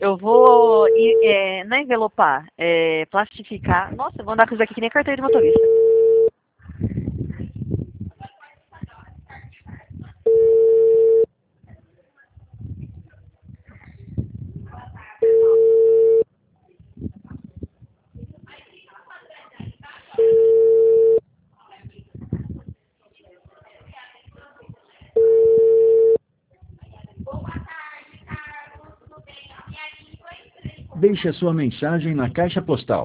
Eu vou não envelopar, plastificar. Nossa, eu vou andar com isso aqui que nem carteira de motorista. Deixe a sua mensagem na caixa postal